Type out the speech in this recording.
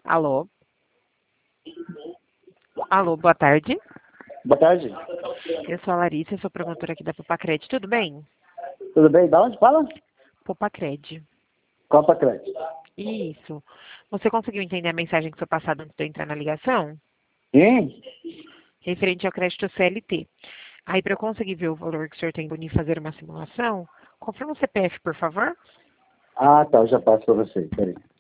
Alô? Alô, boa tarde. Boa tarde. Eu sou a Larissa, eu sou promotora aqui da Popacred. Tudo bem? Tudo bem? Da onde fala? Popacred. Copa Crédito. Isso. Você conseguiu entender a mensagem que foi passada antes de eu entrar na ligação? Sim? Referente ao crédito CLT. Aí, para eu conseguir ver o valor que o senhor tem e fazer uma simulação, confirma o CPF, por favor. Ah, tá. Eu já passo para você. Peraí.